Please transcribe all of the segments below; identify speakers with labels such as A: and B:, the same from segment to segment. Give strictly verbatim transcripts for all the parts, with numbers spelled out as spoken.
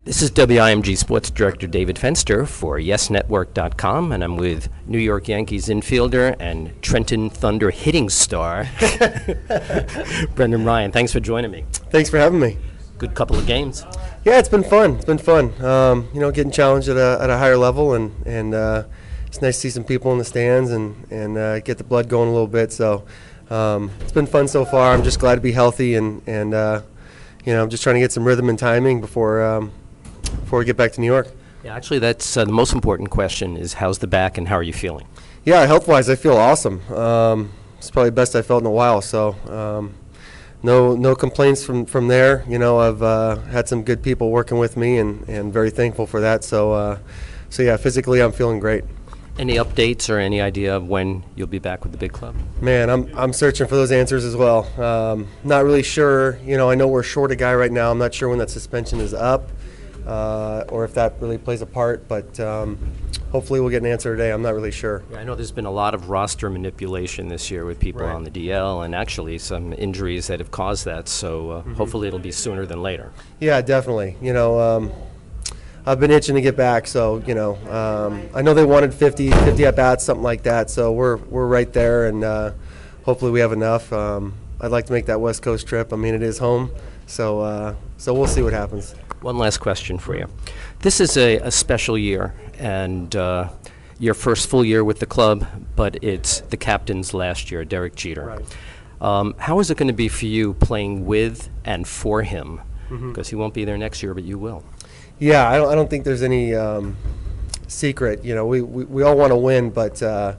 A: This is W I M G Sports Director David Fenster for yes network dot com, and I'm with New York Yankees infielder and Trenton Thunder hitting star, Brendan Ryan. Thanks for joining me.
B: Thanks for having me.
A: Good couple of games.
B: Yeah, it's been fun. It's been fun. Um, you know, getting challenged at a, at a higher level, and, and uh, it's nice to see some people in the stands and, and uh, get the blood going a little bit. So um, it's been fun so far. I'm just glad to be healthy, and, and uh, you know, I'm just trying to get some rhythm and timing before um, before we get back to New York.
A: Yeah, actually, that's uh, the most important question is how's the back and how are you feeling?
B: Yeah, health-wise, I feel awesome. Um, it's probably the best I felt in a while. So um, no no complaints from, from there. You know, I've uh, had some good people working with me, and, and very thankful for that. So uh, so yeah, physically, I'm feeling great.
A: Any updates or any idea of when you'll be back with the big club?
B: Man, I'm I'm searching for those answers as well. Um, not really sure. You know, I know we're short a guy right now. I'm not sure when that suspension is up. Uh, or if that really plays a part, but um, hopefully we'll get an answer today. I'm not really sure.
A: Yeah, I know there's been a lot of roster manipulation this year with people
B: Right.
A: on the D L and actually some injuries that have caused that, so uh, mm-hmm. hopefully it'll be sooner than later.
B: Yeah, definitely. You know, um, I've been itching to get back, so, you know, um, I know they wanted fifty, fifty at-bats, something like that, so we're, we're right there, and uh, hopefully we have enough. Um, I'd like to make that West Coast trip. I mean, it is home, so, uh, so we'll see what happens.
A: One last question for you. This is a, a special year, and uh, your first full year with the club, but it's the captain's last year, Derek Jeter.
B: Right.
A: Um, how is it going to be for you playing with and for him? Because
B: Mm-hmm.
A: he won't be there next year, but you will.
B: Yeah, I don't, I don't think there's any um, secret. You know, we, we, we all want to win, but uh,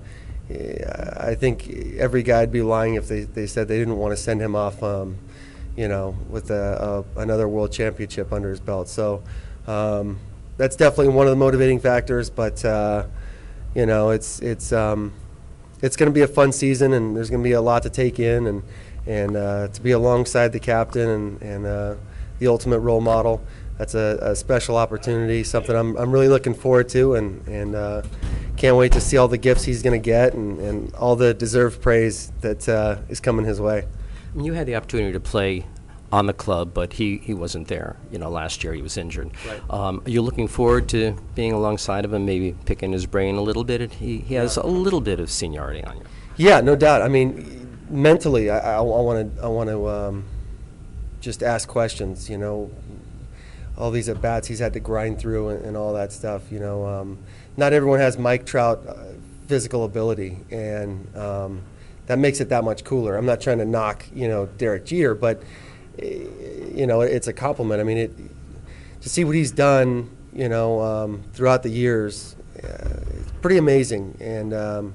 B: I think every guy would be lying if they, they said they didn't want to send him off um, you know, with a, a, another world championship under his belt. So um, that's definitely one of the motivating factors. But uh, you know, it's it's um, it's going to be a fun season, and there's going to be a lot to take in, and and uh, to be alongside the captain and and uh, the ultimate role model. That's a, a special opportunity, something I'm I'm really looking forward to, and and uh, can't wait to see all the gifts he's going to get, and, and all the deserved praise that uh, is coming his way.
A: You had the opportunity to play on the club, but he, he wasn't there. You know, last year he was injured.
B: Right.
A: Um, are you looking forward to being alongside of him, maybe picking his brain a little bit? He, he has a little bit of seniority on you.
B: Yeah, no doubt. I mean, mentally, I want to I want to um, just ask questions. You know, all these at bats he's had to grind through, and, and all that stuff. You know, um, not everyone has Mike Trout uh, physical ability, and um, that makes it that much cooler. I'm not trying to knock, you know, Derek Jeter, but, you know, it's a compliment. I mean, it, to see what he's done, you know, um, throughout the years, uh, it's pretty amazing. And, um,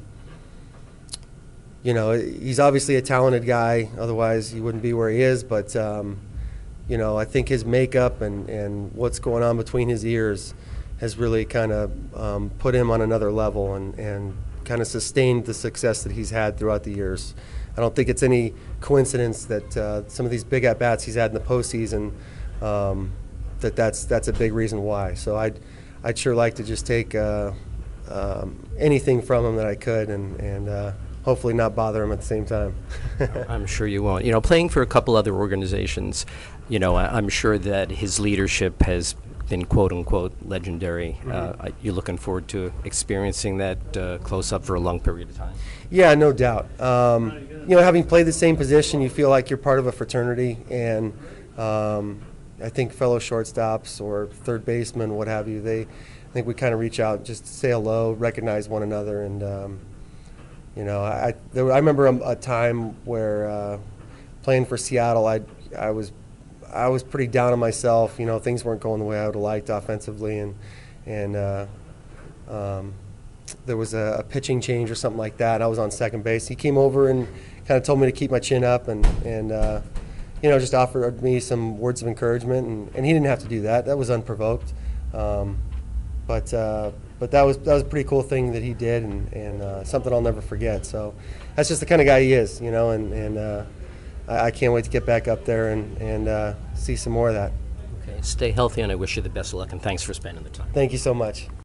B: you know, he's obviously a talented guy. Otherwise, he wouldn't be where he is. But, um, you know, I think his makeup and, and what's going on between his ears has really kind of um, put him on another level, and, and kind of sustained the success that he's had throughout the years. I don't think it's any coincidence that uh, some of these big at-bats he's had in the postseason, um, that that's that's a big reason why. So I'd I'd sure like to just take uh, um, anything from him that I could, and and uh, hopefully not bother him at the same time.
A: I'm sure you won't. You know, playing for a couple other organizations, you know, I, I'm sure that his leadership has been quote-unquote legendary. Mm-hmm. uh, you're looking forward to experiencing that uh, close-up for a long period of time?
B: Yeah, no doubt. Um, you know, having played the same position, you feel like you're part of a fraternity, and um, I think fellow shortstops or third basemen, what have you, they, I think we kind of reach out just to say hello, recognize one another, and um, you know, I there, I remember a, a time where uh, playing for Seattle, I I was I was pretty down on myself. You know, things weren't going the way I would have liked offensively, and and uh, um, there was a, a pitching change or something like that. I was on second base. He came over and kind of told me to keep my chin up, and and uh, you know, just offered me some words of encouragement, and, and he didn't have to do that. That was unprovoked, um, but uh, but that was that was a pretty cool thing that he did, and and uh, something I'll never forget. So that's just the kind of guy he is, you know, and and. Uh, I can't wait to get back up there and, and uh, see some more of that.
A: Okay, stay healthy, and I wish you the best of luck, and thanks for spending the time.
B: Thank you so much.